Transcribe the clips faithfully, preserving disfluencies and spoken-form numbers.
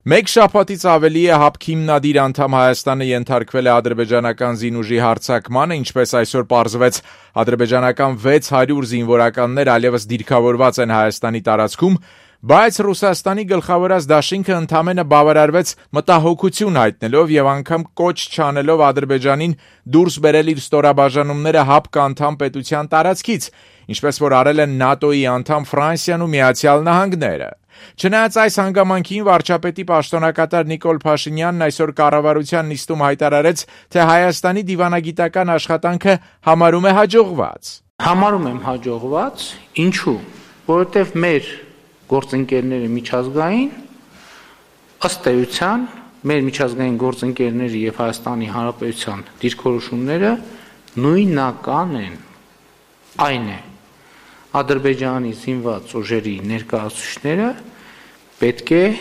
Մեկ շաբաթից ավելի է ՀԱՊԿ հիմնադիր անդամ Հայաստանը ենթարկվել է ադրբեջանական զինուժի հարձակմանը, ինչպես այսօր պարզվեց, ադրբեջանական վեց հարյուր զինվորականներ այլևս դիրքավորված են Հայաստանի տարածքում, բայց Ռուսաստանի գլխավորած դաշինքը ընդամենը բավարարվեց մտահոգություն հայտնելով եւ անգամ կոչ չանելով Ադրբեջանին դուրս բերել իր ստորաբաժանումները ՀԱՊԿ անդամ պետության տարածքից, ինչպես որ արել են ՆԱՏՕ-ի անդամ Ֆրանսիան ու Միացյալ Նահանգները։ Չնայած այս հանգամանքին վարչապետի պաշտոնակատար Նիկոլ Փաշինյանն այսօր կառավարության նիստում հայտարարեց, թե Հայաստանի դիվանագիտական աշխատանքը համարում է հաջողված։ Համարում եմ հաջողված, ինչու՞, որովհետև մեր գործընկերները միջազգային ըստ էության մեր միջազգային գործընկերների եւ Հայաստանի Հանրապետության դիրքորոշումները նույնական են։ Այն է, Ադրբեջանի զինված ուժերի ներկայացուցիչները պետք է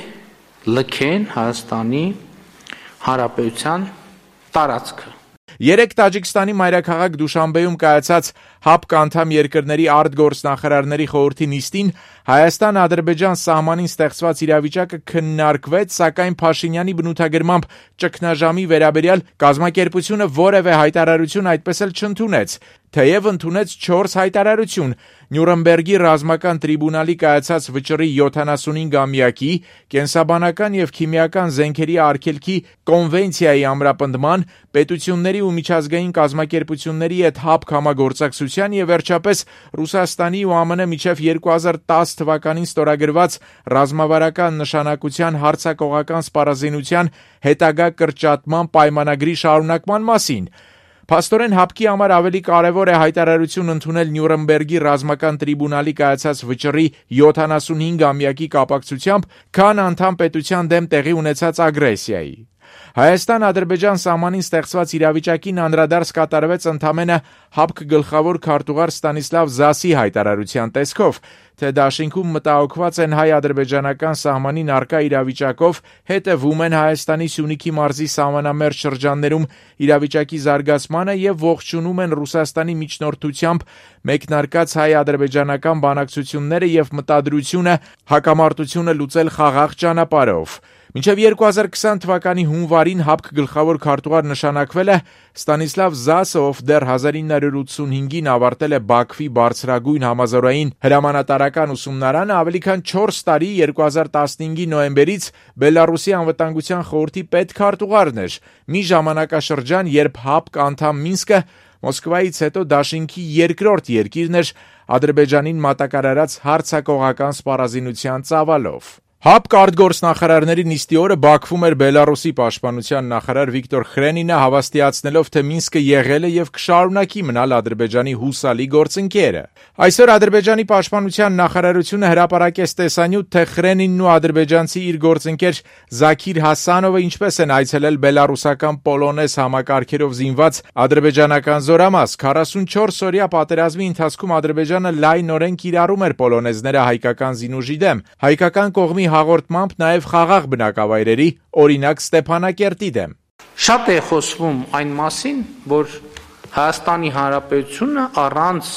լքեն Հայաստանի Հանրապետության տարածքը։ Երեկ Տաջիկստանի մայրաքաղաք Դուշանբեում կայացած ՀԱՊԿ անդամ երկրների արտգործնախարարների խորհրդի նիստին Հայաստան-Ադրբեջան սահմանին ստեղծված իրավիճակը քննարկվեց, սակայն Փաշինյանի բնութագրմամբ ճգնաժամի վերաբերյալ կազմակերպությունը որևէ հայտարարություն այդպես էլ չընդունեց, թեև ընդունեց չորս հայտարարություն՝ Նյուրնբերգի ռազմական տրիբունալի կայացած վճռի յոթանասունհինգամյակի, կենսաբանական եւ քիմիական զենքերի արգելքի կոնվենցիայի ամրապնդման, պետությունների ու միջազգային կազմակերպությունների հետ ՀԱՊԿ համագործակցության եւ վերջապես Ռուսաստանի ու ԱՄՆ միջև երկու հազար տասը թվականին ստորագրված ռազմավարական նշանակության հարձակողական սպառազինության հետագա կրճատման պայմանագրի շարունակման մասին։ Փաստորեն ՀԱՊԿ-ի համար ավելի կարևոր է հայտարարություն ընդունել Նյուրնբերգի ռազմական տրիբունալի կայացած վճռի յոթանասունհինգամյակի կապակցությամբ, քան անդամ պետության դեմ տեղի ունեցած ագրեսիայի։ Հայաստան-Ադրբեջան սահմանին ստեղծված իրավիճակին անդրադարձ կատարվեց ընդամենը ՀԱՊԿ գլխավոր քարտուղար Ստանիսլավ Զասի հայտարարության տեսքով, թե դաշինքում մտահոգված են հայ-ադրբեջանական սահմանին առկա իրավիճակով, հետևում են Հայաստանի Սյունիքի մարզի սահմանամերձ շրջաններում իրավիճակի զարգացմանը եւ ողջունում են Ռուսաստանի միջնորդությամբ մեկնարկած հայ-ադրբեջանական բանակցությունները եւ մտադրությունը հակամարտությունը լուծել խաղաղ ճանապարհով։ Մինչև երկու հազար քսան թվականի հունվարին ՀԱՊԿ գլխավոր քարտուղար նշանակվել է Ստանիսլավ Զասը, ով դեռ հազար ինը հարյուր ութսունհինգին ավարտել է Բաքվի բարձրագույն համազորային հրամանատարական ուսումնարանը, ավելի քան չորս տարի երկու հազար տասնհինգի նոյեմբերից Բելարուսի անվտանգության խորհրդի պետքարտուղարն էր, մի ժամանակաշրջան, երբ ՀԱՊԿ անդամ Մինսկը Մոսկվայից հետո դաշինքի երկրորդ երկիրն էր Ադրբեջանին մատակարարած հարձակողական սպառազինության ծավալով։ ՀԱՊԿ արտգործնախարարների նիստի օրը Բաքվում էր Բելարուսի պաշտպանության նախարար Վիկտոր Խրենինը, հավաստիացնելով, թե Մինսկը եղել է եւ կշարունակի մնալ Ադրբեջանի հուսալի գործընկերը։ Այսօր Ադրբեջանի պաշտպանության նախարարությունը հրապարակեց տեսանյութ, թե Խրենինն ու ադրբեջանցի իր գործընկեր Զաքիր Հասանովը ինչպես են այցելել բելարուսական Պոլոնեզ համակարգերով զինված ադրբեջանական զորամաս։ քառասունչորս օրյա պատերազմի ընթացքում Ադրբեջանը լայնորեն կիրառում էր պոլոնեզները հայկական զինուժի դեմ։ Հայկական կողմի հաղորդմամբ նաև խաղաղ բնակավայրերի, օրինակ Ստեփանակերտի դեմ։ Շատ է խոսվում այն մասին, որ Հայաստանի Հանրապետությունը առանց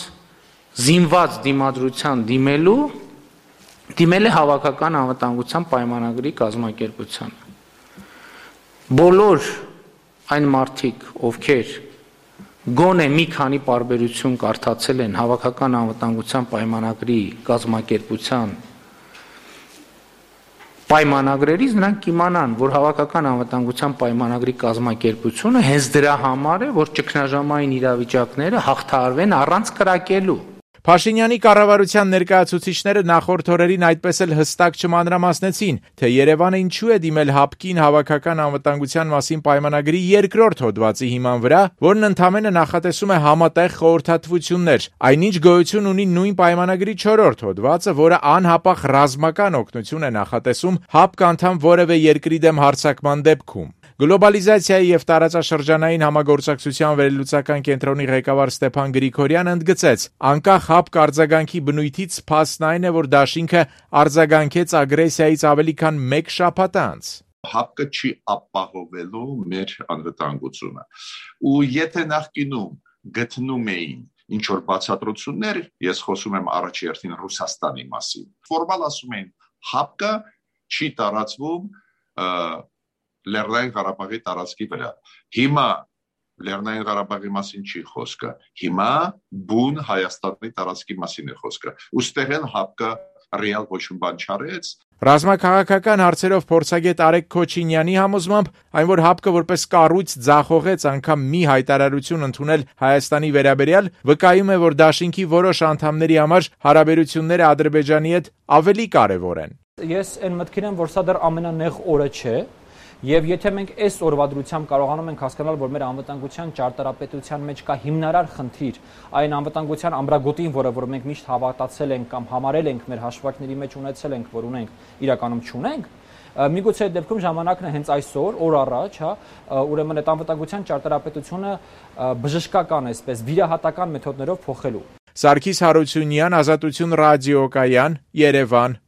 զինված դիմադրության դիմելու դիմել է հավաքական անվտանգության պայմանագրի կազմակերպությանը։ Բոլոր այն մարդիկ, ովքեր գոնե մի քանի պարբերություն կարդացել են հավաքական անվտանգության պայմանագրի կազմակերպության պայմանագրերից, նրանք կիմանան, որ հավաքական անվտանգության պայմանագրի կազմակերպությունը հենց դրա համար է, որ ճգնաժամային իրավիճակները հաղթահարվեն առանց կրակելու։ Փաշինյանի կառավարության ներկայացուցիչները նախորդ օրերին այդպես էլ հստակ չմանրամասնեցին, թե Երևանը ինչու է դիմել ՀԱՊԿ-ին հավաքական անվտանգության մասին պայմանագրի երկրորդ հոդվածի հիման վրա, որն ընդամենը նախատեսում է համատեղ խորհրդատվություններ, այնինչ գոյություն ունի նույն պայմանագրի չորրորդ հոդվածը, որը անհապաղ ռազմական օգնություն է նախատեսում ՀԱՊԿ անդամ որևէ երկրի դեմ հարձակման դեպքում։ Գլոբալիզացիայի եւ տարածաշրջանային համագործակցության վերլուծական կենտրոնի ղեկավար Ստեփան Գրիգորյանը ընդգծեց. անկախ ՀԱՊԿ արձագանքի բնույթից փաստն այն է, որ դաշինքը արձագանքեց ագրեսիայից ավելի քան մեկ շաբաթ անց։ ՀԱՊԿ-ը չի ապահովելու մեր անվտանգությունը։ Ու եթե նախկինում գտնում էին ինչ որ բացատրություններ, ես խոսում եմ առաջերտին Ռուսաստանի մասին, ֆորմալ ասում են ՀԱՊԿ-ը չի տարածվում Լեռնային Ղարաբաղի տարածքի վրա։ Հիմա Լեռնային Ղարաբաղի մասին չի խոսքը։ Հիմա բուն Հայաստանի տարածքի մասին է խոսքը։ Ուստեղ են ՀԱՊԿ ռեալ ոչ մի բան չարեց։ Ռազմաքաղաքական հարցերով փորձագետ Արեգ Քոչինյանի համոզմամբ, այն որ ՀԱՊԿ-ը որպես կառույց ձախողեց անգամ մի հայտարարություն ընդունել Հայաստանի վերաբերյալ, վկայում է, որ դաշինքի որոշ անդամների համար հարաբերությունները Ադրբեջանի հետ ավելի կարևոր են։ Ես այն մտքին եմ, որ սա դեռ ամենանեղ օրը չէ, եւ եթե մենք այս օրվա դրությամբ կարողանում ենք հասկանալ, որ մեր անվտանգության ճարտարապետության մեջ կա հիմնարար խնդիր, այն անվտանգության ամբրագոտին, որը որ մենք միշտ հավատացել ենք կամ համարել ենք մեր հաշվարկների մեջ ունեցել ենք, որ ունենք, իրականում չունենք, միգուցե այդ դեպքում ժամանակն է հենց այսօր, օր առաջ, հա, ուրեմն այդ անվտանգության ճարտարապետությունը բժշկական, այսպես վիրահատական մեթոդներով փոխելու։ Սարգիս Հարությունյան, Ազատություն ռադիոկայան, Երևան։